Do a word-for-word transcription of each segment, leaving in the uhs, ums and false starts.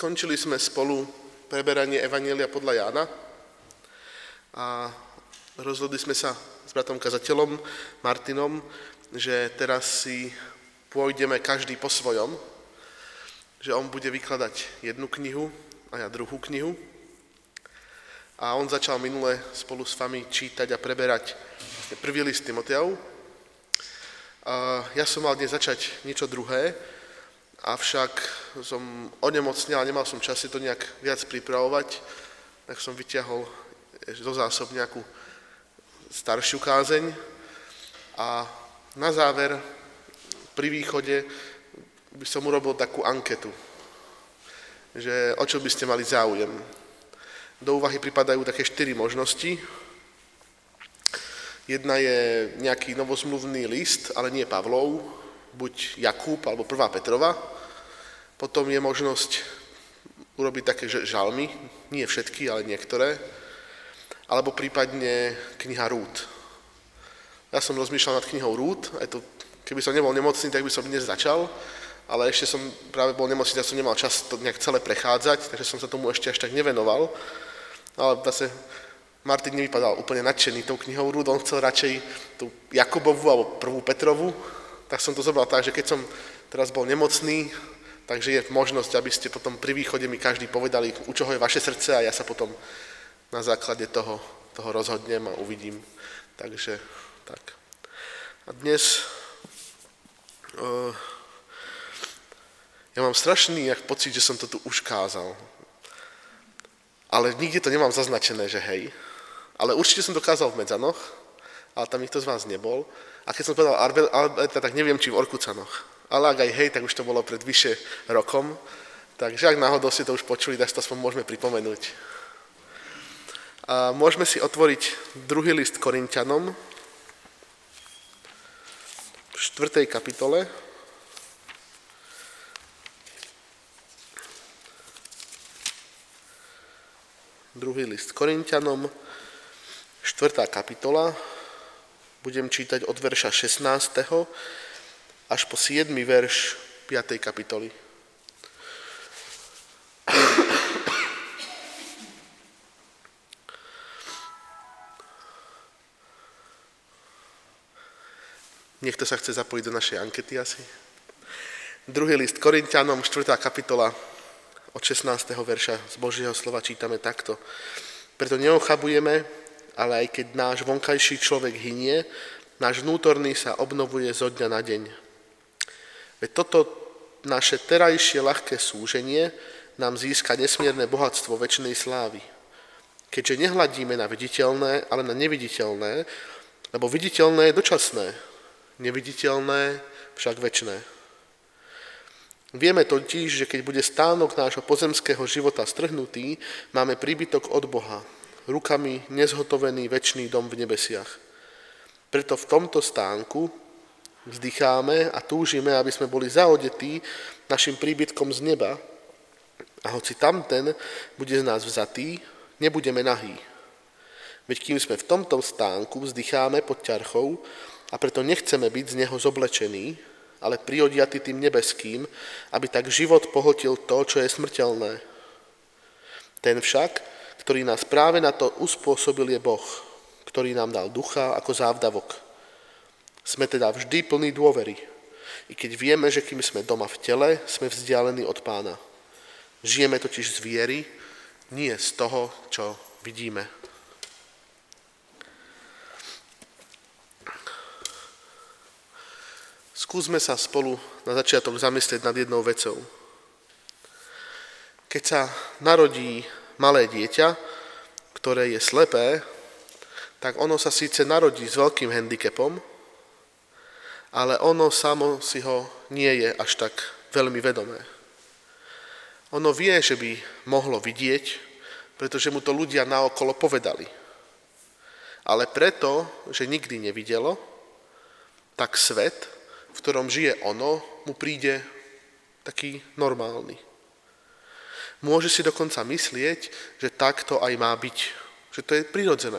Skončili sme spolu preberanie Evanjelia podľa Jána a rozhodli sme sa s bratom kazateľom Martinom, že teraz si pôjdeme každý po svojom, že on bude vykladať jednu knihu a ja druhú knihu. A on začal minule spolu s vami čítať a preberať prvý list Timoteov. A ja som mal dnes začať niečo druhé, avšak som onemocnil a nemal som čas si to nejak viac pripravovať, tak som vyťahol zo zásob nejakú staršiu kázeň a na záver pri východe by som urobil takú anketu, že o čo by ste mali záujem. Do úvahy pripadajú také štyri možnosti. Jedna je nejaký novozmluvný list, ale nie Pavlov, buď Jakub alebo prvá Petrova. Potom je možnosť urobiť také žalmy, nie všetky, ale niektoré. Alebo prípadne kniha Rút. Ja som rozmýšľal nad knihou Rút, aj to, keby som nebol nemocný, tak by som dnes začal, ale ešte som práve bol nemocný, tak som nemal čas to nejak celé prechádzať, takže som sa tomu ešte až tak nevenoval. Ale zase Martin nevypadal úplne nadšený tou knihou Rút, on chcel radšej tú Jakubovú alebo prvú Petrovu, tak som to zobral tak, že keď som teraz bol nemocný, takže je možnosť, aby ste potom pri východe mi každý povedali, u čoho je vaše srdce a ja sa potom na základe toho, toho rozhodnem a uvidím. Takže tak. A dnes uh, ja mám strašný jak pocit, že som to tu už kázal. Ale nikde to nemám zaznačené, že hej. Ale určite som to kázal v Medzanoch, ale tam nikto z vás nebol. A keď som povedal Alberta, tak neviem, či v Orkucanoch. Ale ak aj hej, tak už to bolo pred vyše rokom. Takže ak náhodou si to už počuli, tak to aspoň môžeme pripomenúť. A môžeme si otvoriť druhý list Korinťanom v štvrtej kapitole. Druhý list Korinťanom, štvrtá kapitola. Budem čítať od verša šestnásteho až po siedmy verš piatej kapitoly. Niekto sa chce zapojiť do našej ankety asi? Druhý list Korinťanom, štvrtá kapitola, od šestnásteho verša z Božieho slova čítame takto. Preto neochabujeme, ale aj keď náš vonkajší človek hynie, náš vnútorný sa obnovuje zo dňa na deň. Veď toto naše terajšie ľahké súženie nám získa nesmierne bohatstvo večnej slávy. Keďže nehľadíme na viditeľné, ale na neviditeľné, lebo viditeľné je dočasné, neviditeľné však večné. Vieme totiž, že keď bude stánok nášho pozemského života strhnutý, máme príbytok od Boha, rukami nezhotovený večný dom v nebesiach. Preto v tomto stánku vzdycháme a túžime, aby sme boli zaodetí našim príbytkom z neba a hoci tamten bude z nás vzatý, nebudeme nahý. Veď kým sme v tomto stánku vzdycháme pod ťarchou a preto nechceme byť z neho zoblečení, ale priodiatý tým nebeským, aby tak život pohltil to, čo je smrteľné. Ten však, ktorý nás práve na to uspôsobil, je Boh, ktorý nám dal ducha ako závdavok. Sme teda vždy plní dôvery, i keď vieme, že kým sme doma v tele, sme vzdialení od Pána. Žijeme totiž z viery, nie z toho, čo vidíme. Skúsme sa spolu na začiatok zamyslieť nad jednou vecou. Keď sa narodí malé dieťa, ktoré je slepé, tak ono sa síce narodí s veľkým handicapom, ale ono samo si ho nie je až tak veľmi vedomé. Ono vie, že by mohlo vidieť, pretože mu to ľudia naokolo povedali. Ale preto, že nikdy nevidelo, tak svet, v ktorom žije ono, mu príde taký normálny. Môže si dokonca myslieť, že takto aj má byť, že to je prirodzené.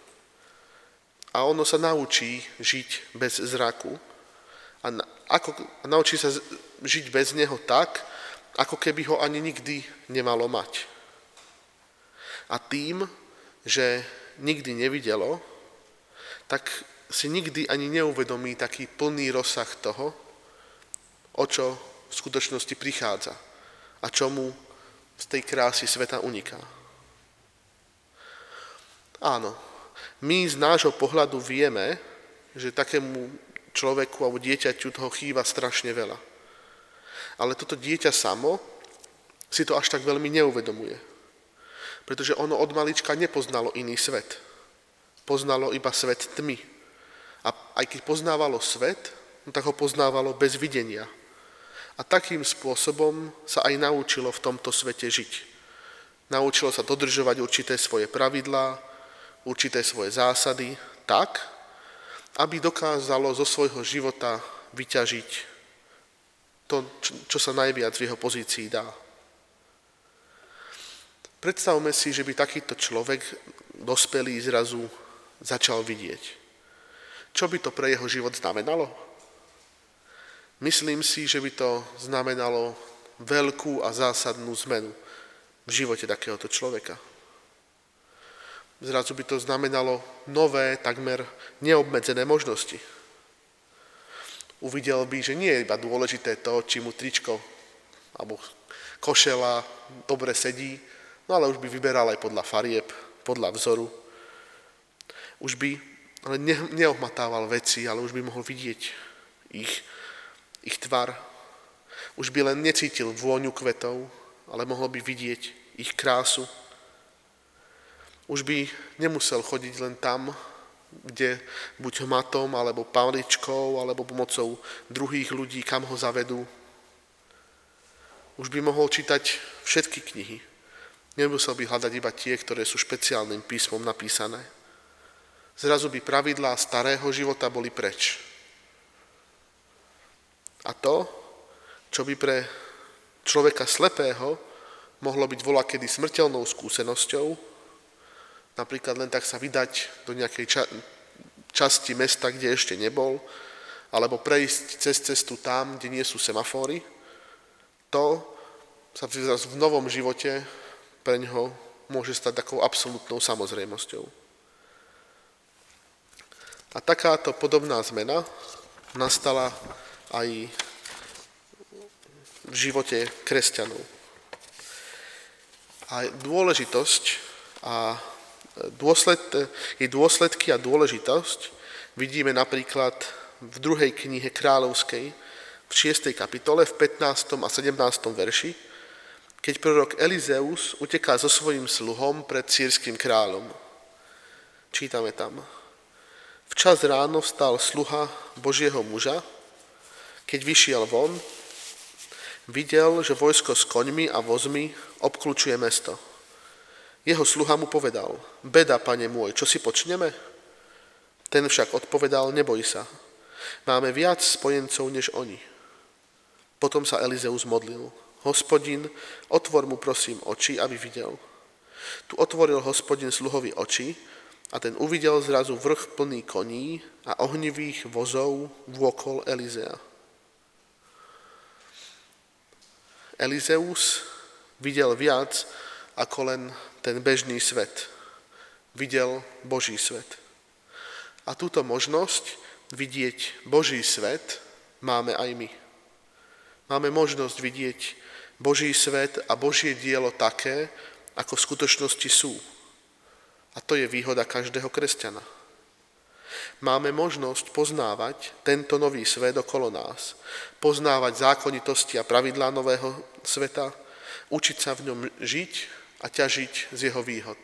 A ono sa naučí žiť bez zraku a, na, ako, a naučí sa žiť bez neho tak, ako keby ho ani nikdy nemalo mať. A tým, že nikdy nevidelo, tak si nikdy ani neuvedomí taký plný rozsah toho, o čo v skutočnosti prichádza a čo mu z tej krásy sveta uniká. Áno, my z nášho pohľadu vieme, že takému človeku alebo dieťaťu toho chýba strašne veľa. Ale toto dieťa samo si to až tak veľmi neuvedomuje. Pretože ono od malička nepoznalo iný svet. Poznalo iba svet tmy. A aj keď poznávalo svet, no tak ho poznávalo bez videnia. A takým spôsobom sa aj naučilo v tomto svete žiť. Naučilo sa dodržovať určité svoje pravidlá, určité svoje zásady tak, aby dokázalo zo svojho života vyťažiť to, čo sa najviac v jeho pozícii dá. Predstavme si, že by takýto človek, dospelý, zrazu začal vidieť. Čo by to pre jeho život znamenalo? Myslím si, že by to znamenalo veľkú a zásadnú zmenu v živote takéhoto človeka. Zrazu by to znamenalo nové, takmer neobmedzené možnosti. Uvidel by, že nie je iba dôležité to, či mu tričko alebo košela dobre sedí, no ale už by vyberal aj podľa farieb, podľa vzoru. Už by ale ne, neohmatával veci, ale už by mohol vidieť ich, ich tvar. Už by len necítil vôňu kvetov, ale mohol by vidieť ich krásu. Už by nemusel chodiť len tam, kde buď hmatom, alebo paličkou, alebo pomocou druhých ľudí, kam ho zavedú. Už by mohol čítať všetky knihy. Nemusel by hľadať iba tie, ktoré sú špeciálnym písmom napísané. Zrazu by pravidlá starého života boli preč. A to, čo by pre človeka slepého mohlo byť voľakedy smrteľnou skúsenosťou, napríklad len tak sa vydať do nejakej ča- časti mesta, kde ešte nebol, alebo prejsť cez cestu tam, kde nie sú semafóry, to sa v novom živote pre ňoho môže stať takou absolútnou samozrejmosťou. A takáto podobná zmena nastala aj v živote kresťanov. A dôležitosť a dôsled, jej dôsledky a dôležitosť vidíme napríklad v druhej knihe Kráľovskej, v šiestej kapitole, v pätnástom a sedemnástom verši, keď prorok Elizeus uteká so svojím sluhom pred sýrskym kráľom. Čítame tam. Včas ráno vstal sluha Božieho muža, keď vyšiel von, videl, že vojsko s koňmi a vozmi obkľúčuje mesto. Jeho sluha mu povedal, beda, pane môj, čo si počneme? Ten však odpovedal, neboj sa, máme viac spojencov než oni. Potom sa Elizeus modlil. Hospodin, otvor mu prosím oči, aby videl. Tu otvoril Hospodin sluhovi oči a ten uvidel zrazu vrch plný koní a ohnivých vozov vôkol Elizea. Elizeus videl viac ako len ten bežný svet. Videl Boží svet. A túto možnosť vidieť Boží svet máme aj my. Máme možnosť vidieť Boží svet a Božie dielo také, ako v skutočnosti sú. A to je výhoda každého kresťana. Máme možnosť poznávať tento nový svet okolo nás, poznávať zákonitosti a pravidlá nového sveta, učiť sa v ňom žiť a ťažiť z jeho výhod.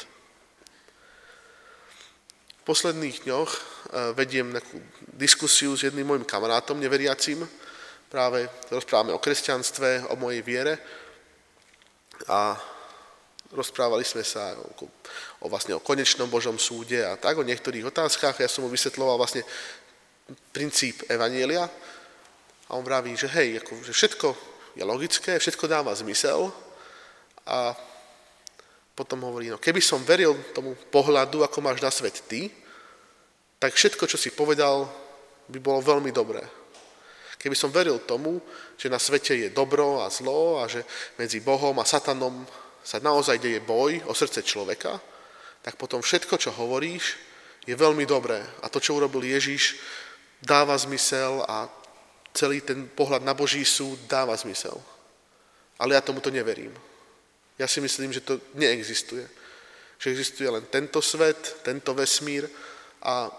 V posledných dňoch vediem takú diskusiu s jedným môjim kamarátom, neveriacím. Práve rozprávame o kresťanstve, o mojej viere a rozprávali sme sa o, o, vlastne o konečnom Božom súde a tak, o niektorých otázkach. Ja som mu vysvetľoval vlastne princíp evanjelia a on vraví, že hej, ako, že všetko je logické, všetko dáva zmysel a potom hovorí, no keby som veril tomu pohľadu, ako máš na svet ty, tak všetko, čo si povedal, by bolo veľmi dobré. Keby som veril tomu, že na svete je dobro a zlo a že medzi Bohom a Satanom sa naozaj deje boj o srdce človeka, tak potom všetko, čo hovoríš, je veľmi dobré. A to, čo urobil Ježiš, dáva zmysel a celý ten pohľad na Boží súd dáva zmysel. Ale ja tomuto neverím. Ja si myslím, že to neexistuje. Že existuje len tento svet, tento vesmír a,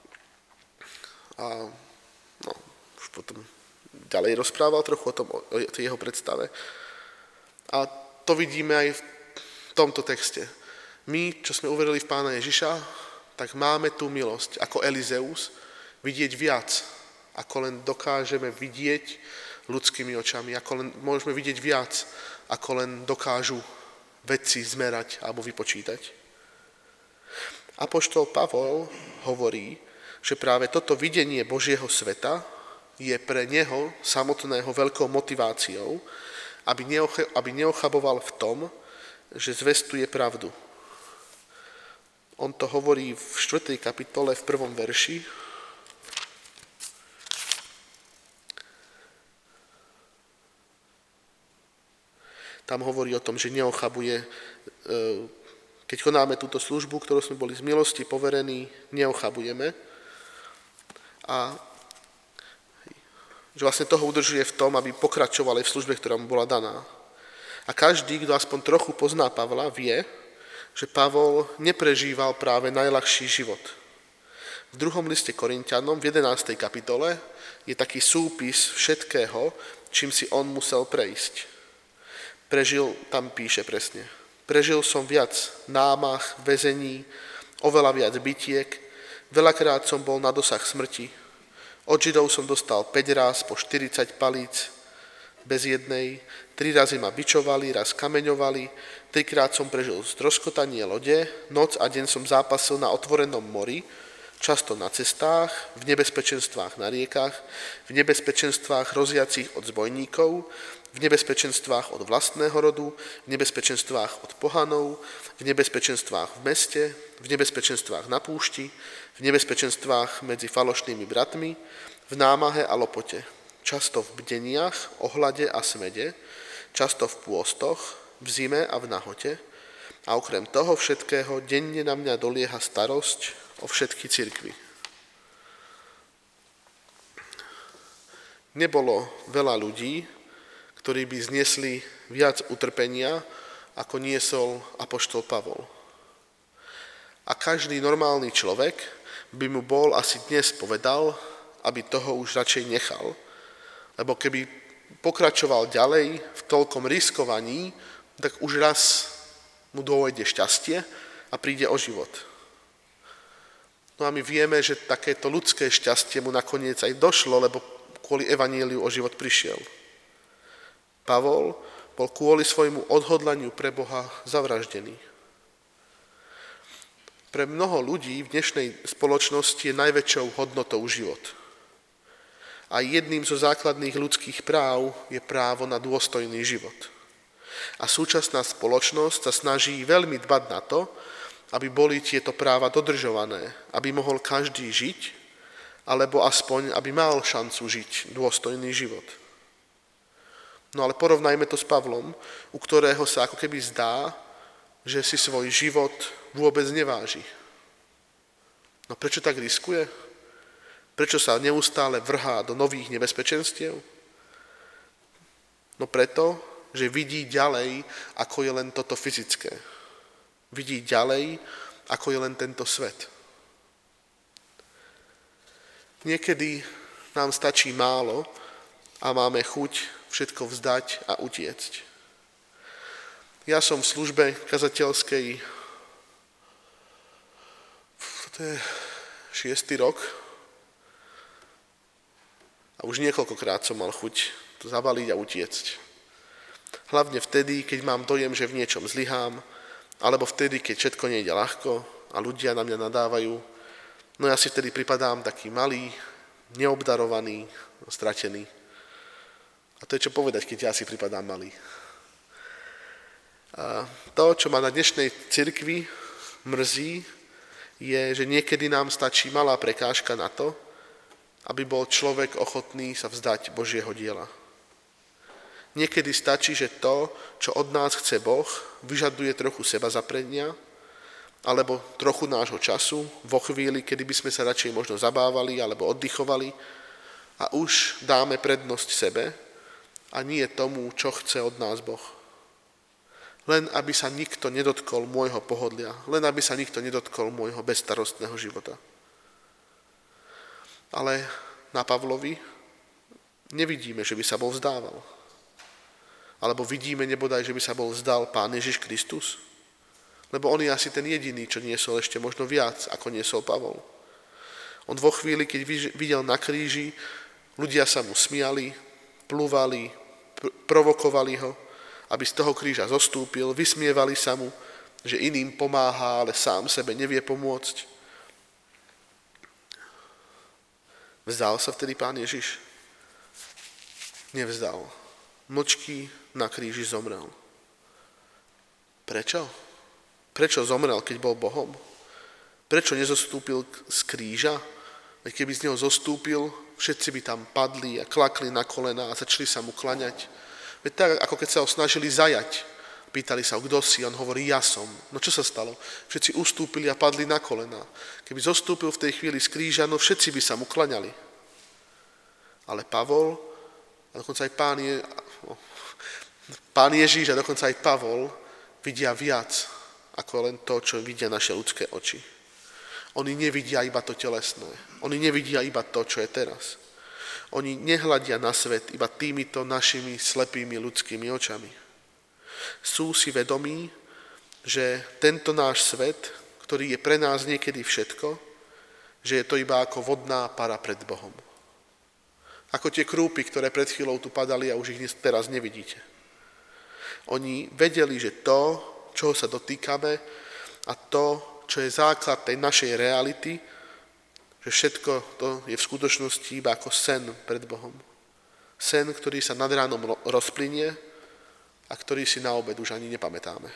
a no, už potom ďalej rozprával trochu o tom, o tej jeho predstave. A to vidíme aj v tomto texte. My, čo sme uverili v Pána Ježiša, tak máme tú milosť ako Elizeus vidieť viac, ako len dokážeme vidieť ľudskými očami, ako len môžeme vidieť viac, ako len dokážu vedci zmerať alebo vypočítať. Apoštol Pavol hovorí, že práve toto videnie Božieho sveta je pre neho samotného veľkou motiváciou, aby, neoch- aby neochaboval v tom, že zvestuje pravdu. On to hovorí v štvrtej kapitole v prvom verši. Tam hovorí o tom, že neochabuje, keď konáme túto službu, ktorú sme boli z milosti poverení, neochabujeme. A že vlastne toho udržuje v tom, aby pokračoval aj v službe, ktorá mu bola daná. A každý, kto aspoň trochu pozná Pavla, vie, že Pavol neprežíval práve najľahší život. V druhom liste Korinťanom, v jedenástej kapitole, je taký súpis všetkého, čím si on musel prejsť. Prežil, tam píše presne, prežil som viac námah, väzení, oveľa viac bitiek, veľakrát som bol na dosah smrti, od Židov som dostal päť ráz po štyridsať palíc bez jednej, tri razy ma bičovali, raz kameňovali, trikrát som prežil stroskotanie lode, noc a deň som zápasil na otvorenom mori, často na cestách, v nebezpečenstvách na riekach, v nebezpečenstvách hroziacich od zbojníkov, v nebezpečenstvách od vlastného rodu, v nebezpečenstvách od pohanov, v nebezpečenstvách v meste, v nebezpečenstvách na púšti, v nebezpečenstvách medzi falošnými bratmi, v námahe a lopote, často v bdeniach, ohlade a smede, často v pôstoch, v zime a v nahote, a okrem toho všetkého denne na mňa dolieha starosť o všetky cirkvi. Nebolo veľa ľudí, ktorí by zniesli viac utrpenia, ako niesol apoštol Pavol. A každý normálny človek by mu bol asi dnes povedal, aby toho už radšej nechal, lebo keby pokračoval ďalej v toľkom riskovaní, tak už raz mu dôjde šťastie a príde o život. No a my vieme, že takéto ľudské šťastie mu nakoniec aj došlo, lebo kvôli evaníliu o život prišiel. Pavol bol kvôli svojmu odhodlaniu pre Boha zavraždený. Pre mnoho ľudí v dnešnej spoločnosti je najväčšou hodnotou život. A jedným zo základných ľudských práv je právo na dôstojný život. A súčasná spoločnosť sa snaží veľmi dbať na to, aby boli tieto práva dodržované, aby mohol každý žiť, alebo aspoň, aby mal šancu žiť dôstojný život. No ale porovnajme to s Pavlom, u ktorého sa ako keby zdá, že si svoj život vôbec neváži. No prečo tak riskuje? Prečo sa neustále vrhá do nových nebezpečenstiev? No preto, že vidí ďalej, ako je len toto fyzické. Vidí ďalej, ako je len tento svet. Niekedy nám stačí málo a máme chuť všetko vzdať a utiecť. Ja som v službe kazateľskej, to je šiestý rok, a už niekoľkokrát som mal chuť to zabaliť a utiecť. Hlavne vtedy, keď mám dojem, že v niečom zlyhám, alebo vtedy, keď všetko nejde ľahko a ľudia na mňa nadávajú. No ja si vtedy pripadám taký malý, neobdarovaný, stratený. A to je čo povedať, keď ja si pripadám malý. A to, čo ma na dnešnej cirkvi mrzí, je, že niekedy nám stačí malá prekážka na to, aby bol človek ochotný sa vzdať Božieho diela. Niekedy stačí, že to, čo od nás chce Boh, vyžaduje trochu seba zaprenia, alebo trochu nášho času, vo chvíli, kedy by sme sa radšej možno zabávali alebo oddychovali a už dáme prednosť sebe a nie tomu, čo chce od nás Boh. Len aby sa nikto nedotkol môjho pohodlia, len aby sa nikto nedotkol môjho bezstarostného života. Ale na Pavlovi nevidíme, že by sa bol vzdával. Alebo vidíme nebodaj, že by sa bol vzdal Pán Ježiš Kristus. Lebo on je asi ten jediný, čo niesol ešte možno viac, ako niesol Pavol. On vo chvíli, keď videl na kríži, ľudia sa mu smiali, plúvali, pr- provokovali ho, aby z toho kríža zostúpil, vysmievali sa mu, že iným pomáha, ale sám sebe nevie pomôcť. Vzdal sa vtedy Pán Ježiš? Nevzdal. Mlčky na kríži zomrel. Prečo? Prečo zomrel, keď bol Bohom? Prečo nezostúpil z kríža? Veď keby z neho zostúpil, všetci by tam padli a klakli na kolena a začali sa mu klaňať. Veď tak, ako keď sa ho snažili zajať. Pýtali sa, kto si? On hovorí, ja som. No čo sa stalo? Všetci ustúpili a padli na kolena. Keby zostúpil v tej chvíli z kríža, no všetci by sa mu klaňali. Ale Pavol, a dokonca aj Pán, Je, Pán Ježíš a dokonca aj Pavol vidia viac ako len to, čo vidia naše ľudské oči. Oni nevidia iba to telesné. Oni nevidia iba to, čo je teraz. Oni nehľadia na svet iba týmito našimi slepými ľudskými očami. Sú si vedomí, že tento náš svet, ktorý je pre nás niekedy všetko, že je to iba ako vodná para pred Bohom. Ako tie krúpy, ktoré pred chvíľou tu padali a už ich teraz nevidíte. Oni vedeli, že to, čoho sa dotýkame a to, čo je základ tej našej reality, že všetko to je v skutočnosti iba ako sen pred Bohom. Sen, ktorý sa nad ránom rozplynie a ktorý si na obed už ani nepamätáme.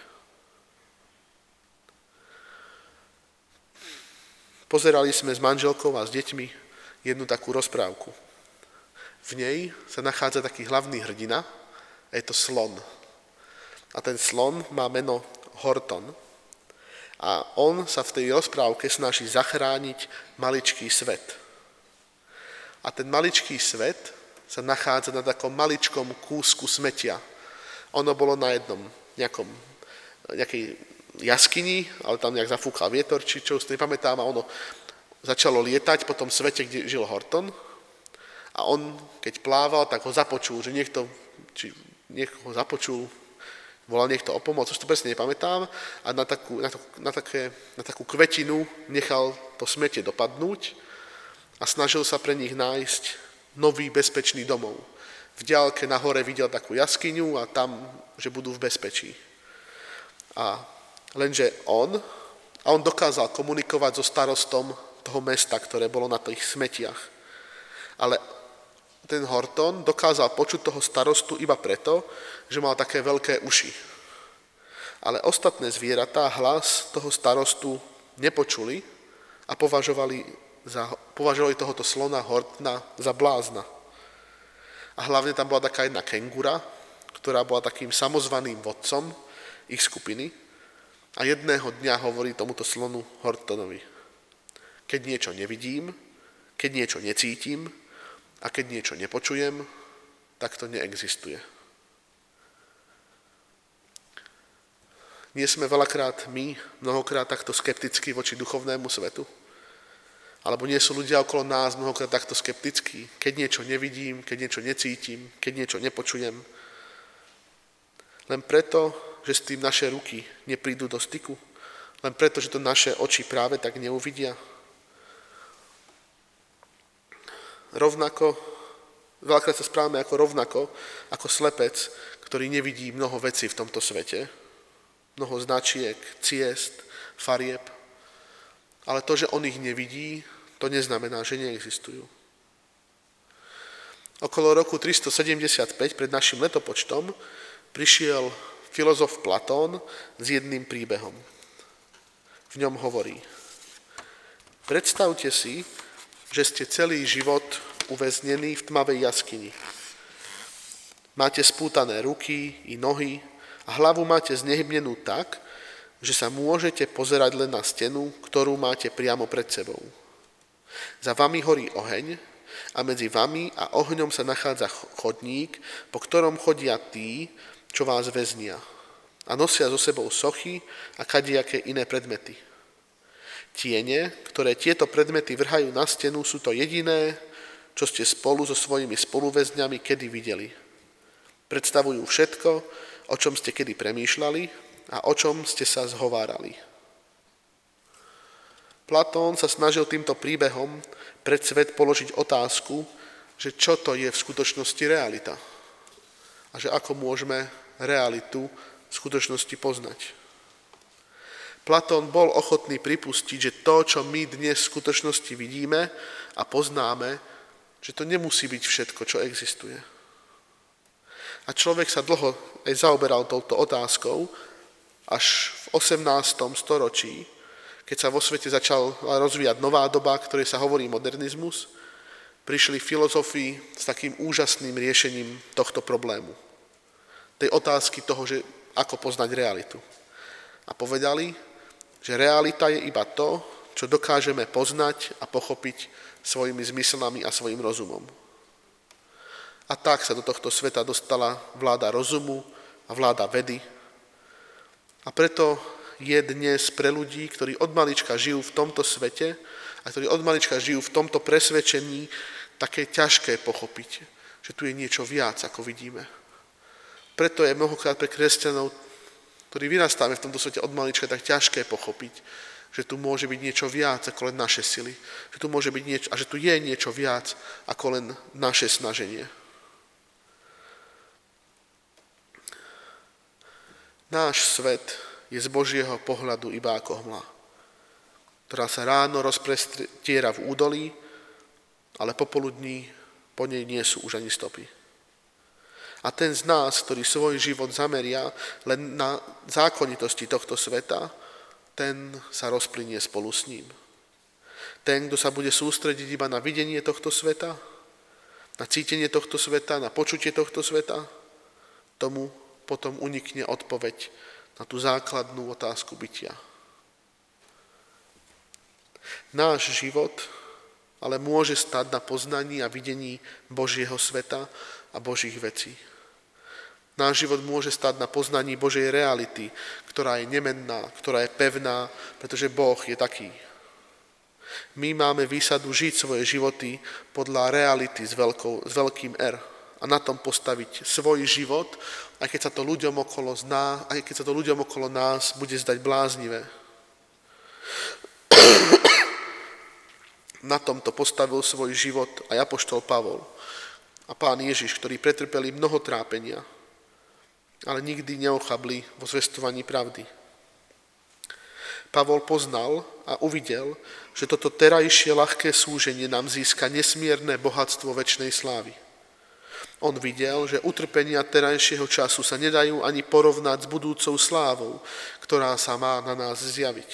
Pozerali sme s manželkou a s deťmi jednu takú rozprávku. V nej sa nachádza taký hlavný hrdina a je to slon. A ten slon má meno Horton. A on sa v tej rozprávke snaží zachrániť maličký svet. A ten maličký svet sa nachádza na takom maličkom kúsku smetia. Ono bolo na jednom nejakom, nejakej jaskyni, ale tam nejak zafúkal vietor, či čo si nepamätám, a ono začalo lietať po tom svete, kde žil Horton. A on, keď plával, tak ho započul, že niekto, či niekto ho započul, volal niekto o pomoc, už to presne nepamätám, a na takú, na, to, na, také, na takú kvetinu nechal to smetie dopadnúť a snažil sa pre nich nájsť nový bezpečný domov. V diaľke nahore videl takú jaskyňu a tam, že budú v bezpečí. A lenže on, a on dokázal komunikovať so starostom toho mesta, ktoré bolo na tých smetiach. Ale ten Horton dokázal počuť toho starostu iba preto, že mal také veľké uši. Ale ostatné zvieratá hlas toho starostu nepočuli a považovali, za, považovali tohoto slona Hortona za blázna. A hlavne tam bola taká jedna kengura, ktorá bola takým samozvaným vodcom ich skupiny a jedného dňa hovorí tomuto slonu Hortonovi: keď niečo nevidím, keď niečo necítim, a keď niečo nepočujem, tak to neexistuje. Nie sme veľakrát my, mnohokrát takto skeptickí voči duchovnému svetu? Alebo nie sú ľudia okolo nás mnohokrát takto skeptickí? Keď niečo nevidím, keď niečo necítim, keď niečo nepočujem? Len preto, že s tým naše ruky neprídu do styku? Len preto, že to naše oči práve tak neuvidia? Rovnako, veľakrát sa správame ako rovnako, ako slepec, ktorý nevidí mnoho vecí v tomto svete, mnoho značiek, ciest, farieb, ale to, že on ich nevidí, to neznamená, že neexistujú. Okolo roku tristosedemdesiatpäť pred našim letopočtom prišiel filozof Platón s jedným príbehom. V ňom hovorí: predstavte si, že ste celý život uväznení v tmavej jaskyni. Máte spútané ruky i nohy a hlavu máte znehybnenú tak, že sa môžete pozerať len na stenu, ktorú máte priamo pred sebou. Za vami horí oheň a medzi vami a ohňom sa nachádza chodník, po ktorom chodia tí, čo vás väznia a nosia so sebou sochy a kadijaké iné predmety. Tiene, ktoré tieto predmety vrhajú na stenu, sú to jediné, čo ste spolu so svojimi spoluväzňami kedy videli. Predstavujú všetko, o čom ste kedy premýšľali a o čom ste sa zhovárali. Platón sa snažil týmto príbehom pred svet položiť otázku, že čo to je v skutočnosti realita a že ako môžeme realitu v skutočnosti poznať. Platón bol ochotný pripustiť, že to, čo my dnes v skutočnosti vidíme a poznáme, že to nemusí byť všetko, čo existuje. A človek sa dlho aj zaoberal touto otázkou, až v osemnástom storočí, keď sa vo svete začal rozvíjať nová doba, ktorej sa hovorí modernizmus, prišli filozofi s takým úžasným riešením tohto problému. Tej otázky toho, že ako poznať realitu. A povedali, že realita je iba to, čo dokážeme poznať a pochopiť svojimi zmyslami a svojim rozumom. A tak sa do tohto sveta dostala vláda rozumu a vláda vedy. A preto je dnes pre ľudí, ktorí od malička žijú v tomto svete a ktorí od malička žijú v tomto presvedčení, také ťažké pochopiť, že tu je niečo viac, ako vidíme. Preto je mnohokrát pre kresťanov, ktorí vyrastáme v tomto svete od malička, tak ťažké pochopiť, že tu môže byť niečo viac ako len naše sily. Že tu môže byť niečo, a že tu je niečo viac ako len naše snaženie. Náš svet je z Božieho pohľadu iba ako hmla, ktorá sa ráno rozprestiera v údolí, ale popoludní po nej nie sú už ani stopy. A ten z nás, ktorý svoj život zameria len na zákonitosti tohto sveta, ten sa rozplynie spolu s ním. Ten, kto sa bude sústrediť iba na videnie tohto sveta, na cítenie tohto sveta, na počutie tohto sveta, tomu potom unikne odpoveď na tú základnú otázku bytia. Náš život ale môže stať na poznaní a videní Božieho sveta a Božích vecí. Náš život môže stať na poznaní Božej reality, ktorá je nemenná, ktorá je pevná, pretože Boh je taký. My máme výsadu žiť svoje životy podľa reality s, veľkou, s veľkým R a na tom postaviť svoj život, aj keď sa to ľuďom okolo zná, aj keď sa to ľuďom okolo nás bude zdať bláznivé. Na tomto postavil svoj život aj apoštol Pavol a Pán Ježiš, ktorí pretrpeli mnoho trápenia, ale nikdy neochabli vo zvestovaní pravdy. Pavol poznal a uvidel, že toto terajšie ľahké súženie nám získa nesmierne bohatstvo večnej slávy. On videl, že utrpenia terajšieho času sa nedajú ani porovnať s budúcou slávou, ktorá sa má na nás zjaviť.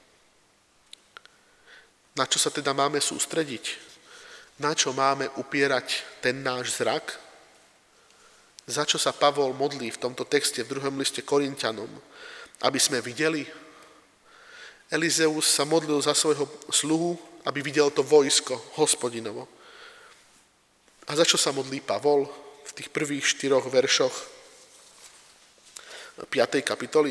Na čo sa teda máme sústrediť? Na čo máme upierať ten náš zrak? Za čo sa Pavol modlí v tomto texte v druhom liste Korinťanom? Aby sme videli? Elizeus sa modlil za svojho sluhu, aby videl to vojsko Hospodinovo. A za čo sa modlí Pavol v tých prvých štyroch veršoch piatej kapitoly?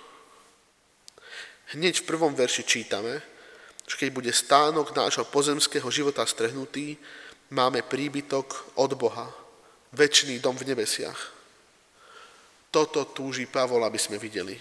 Hneď v prvom verši čítame, že keď bude stánok nášho pozemského života strhnutý, máme príbytok od Boha, večný dom v nebesiach. Toto túži Pavol, aby sme videli.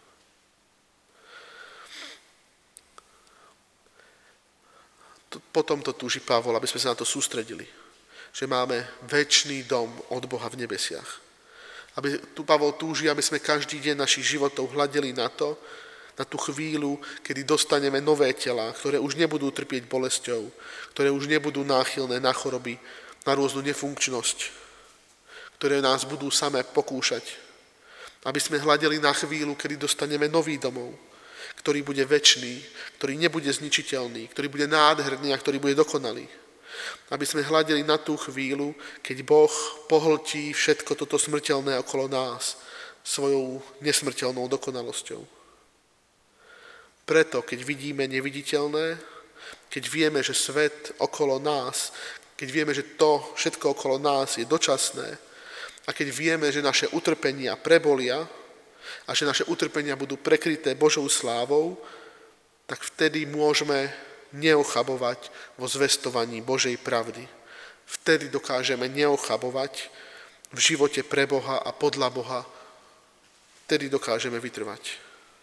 Potom to túži Pavol, aby sme sa na to sústredili. Že máme večný dom od Boha v nebesiach. Aby, tu Pavol túži, aby sme každý deň našich životov hľadeli na to, na tú chvíľu, kedy dostaneme nové tela, ktoré už nebudú trpieť bolesťou, ktoré už nebudú náchylné na choroby, na rôznu nefunkčnosť, ktoré nás budú samé pokúšať. Aby sme hľadeli na chvíľu, kedy dostaneme nový domov, ktorý bude večný, ktorý nebude zničiteľný, ktorý bude nádherný a ktorý bude dokonalý. Aby sme hľadeli na tú chvíľu, keď Boh pohltí všetko toto smrteľné okolo nás svojou nesmrteľnou dokonalosťou. Preto, keď vidíme neviditeľné, keď vieme, že svet okolo nás, keď vieme, že to všetko okolo nás je dočasné a keď vieme, že naše utrpenia prebolia a že naše utrpenia budú prekryté Božou slávou, tak vtedy môžeme neochabovať vo zvestovaní Božej pravdy. Vtedy dokážeme neochabovať v živote pre Boha a podľa Boha. Vtedy dokážeme vytrvať.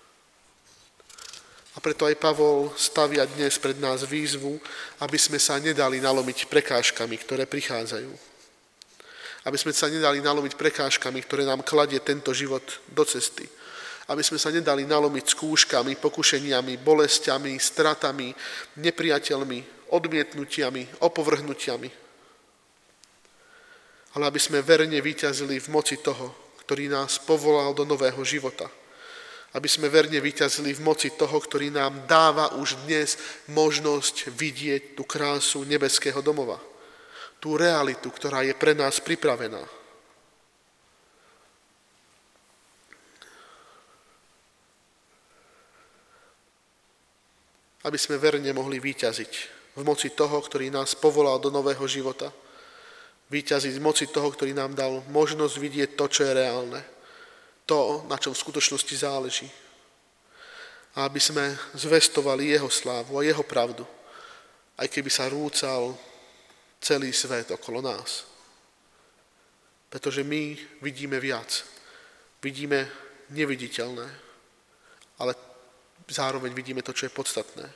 A preto aj Pavol stavia dnes pred nás výzvu, aby sme sa nedali nalomiť prekážkami, ktoré prichádzajú. Aby sme sa nedali nalomiť prekážkami, ktoré nám kladie tento život do cesty. Aby sme sa nedali nalomiť skúškami, pokušeniami, bolestiami, stratami, nepriateľmi, odmietnutiami, opovrhnutiami. Ale aby sme verne víťazili v moci toho, ktorý nás povolal do nového života. Aby sme verne víťazili v moci toho, ktorý nám dáva už dnes možnosť vidieť tú krásu nebeského domova. Tú realitu, ktorá je pre nás pripravená. Aby sme verne mohli víťaziť v moci toho, ktorý nás povolal do nového života. Víťaziť v moci toho, ktorý nám dal možnosť vidieť to, čo je reálne. To, na čom v skutočnosti záleží. A aby sme zvestovali jeho slávu a jeho pravdu, aj keby sa rúcal celý svet okolo nás. Pretože my vidíme viac. Vidíme neviditeľné, ale zároveň vidíme to, čo je podstatné.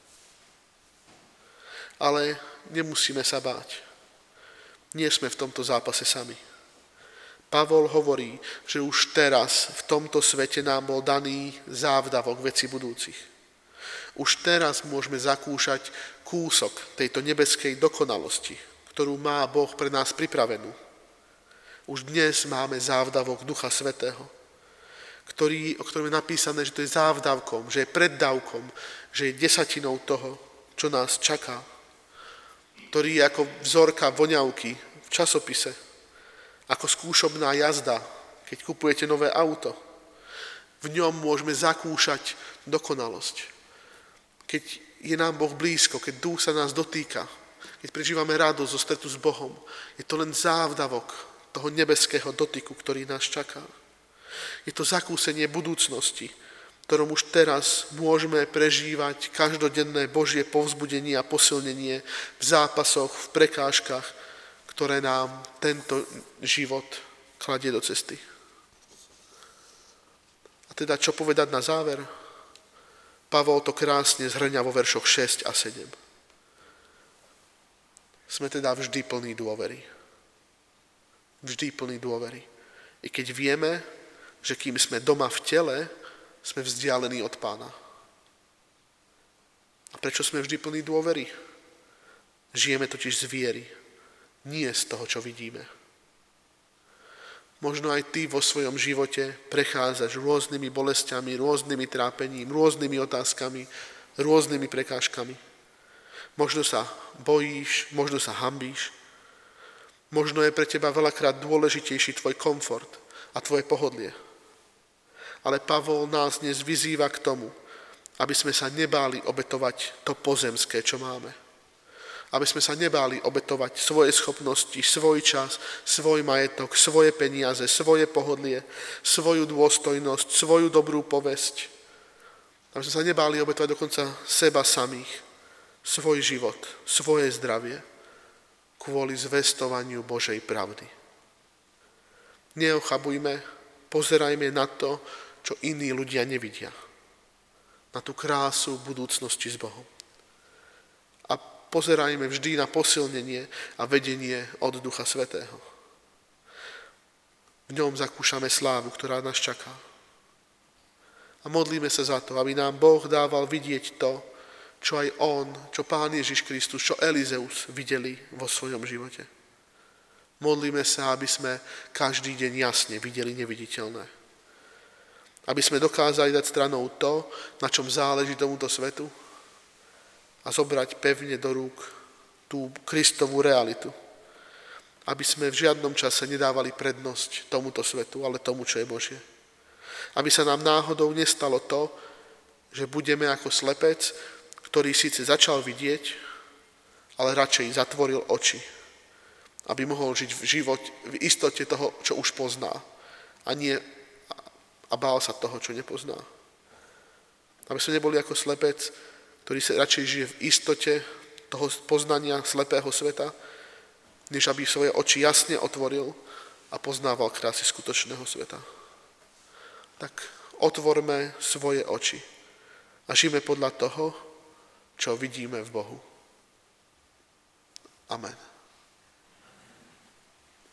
Ale nemusíme sa báť. Nie sme v tomto zápase sami. Pavol hovorí, že už teraz v tomto svete nám bol daný závdavok vecí budúcich. Už teraz môžeme zakúšať kúsok tejto nebeskej dokonalosti, ktorú má Boh pre nás pripravenú. Už dnes máme závdavok Ducha Svätého, ktorý, o ktorom je napísané, že to je závdavkom, že je preddavkom, že je desatinou toho, čo nás čaká. Ktorý je ako vzorka voňavky v časopise, ako skúšobná jazda, keď kupujete nové auto. V ňom môžeme zakúšať dokonalosť. Keď je nám Boh blízko, keď Duch sa nás dotýka, keď prežívame radosť zo stretu s Bohom, je to len závdavok toho nebeského dotyku, ktorý nás čaká. Je to zakúsenie budúcnosti, ktorom už teraz môžeme prežívať každodenné Božie povzbudenie a posilnenie v zápasoch, v prekážkach, ktoré nám tento život kladie do cesty. A teda čo povedať na záver? Pavol to krásne zhrňa vo veršoch šesť a sedem. Sme teda vždy plní dôvery. Vždy plní dôvery. I keď vieme, že kým sme doma v tele, sme vzdialení od Pána. A prečo sme vždy plní dôvery? Žijeme totiž z viery, nie z toho, čo vidíme. Možno aj ty vo svojom živote prechádzaš rôznymi bolestiami, rôznymi trápením, rôznymi otázkami, rôznymi prekážkami. Možno sa bojíš, možno sa hanbíš. Možno je pre teba veľakrát dôležitejší tvoj komfort a tvoje pohodlie. Ale Pavol nás dnes vyzýva k tomu, aby sme sa nebáli obetovať to pozemské, čo máme. Aby sme sa nebáli obetovať svoje schopnosti, svoj čas, svoj majetok, svoje peniaze, svoje pohodlie, svoju dôstojnosť, svoju dobrú povesť. Aby sme sa nebáli obetovať dokonca seba samých, svoj život, svoje zdravie, kvôli zvestovaniu Božej pravdy. Neochabujme, pozerajme na to, čo iní ľudia nevidia. Na tú krásu budúcnosti s Bohom. A pozerajme vždy na posilnenie a vedenie od Ducha Svätého. V ňom zakúšame slávu, ktorá nás čaká. A modlíme sa za to, aby nám Boh dával vidieť to, čo aj On, čo Pán Ježiš Kristus, čo Elizeus videli vo svojom živote. Modlíme sa, aby sme každý deň jasne videli neviditeľné. Aby sme dokázali dať stranou to, na čom záleží tomuto svetu a zobrať pevne do rúk tú Kristovú realitu. Aby sme v žiadnom čase nedávali prednosť tomuto svetu, ale tomu, čo je Božie. Aby sa nám náhodou nestalo to, že budeme ako slepec, ktorý síce začal vidieť, ale radšej zatvoril oči, aby mohol žiť v život, v istote toho, čo už pozná, a nie a bál sa toho, čo nepozná. Aby sme neboli ako slepec, ktorý sa radšej žije v istote toho poznania slepého sveta, než aby svoje oči jasne otvoril a poznával krásy skutočného sveta. Tak otvorme svoje oči a žijeme podľa toho, čo vidíme v Bohu. Amen.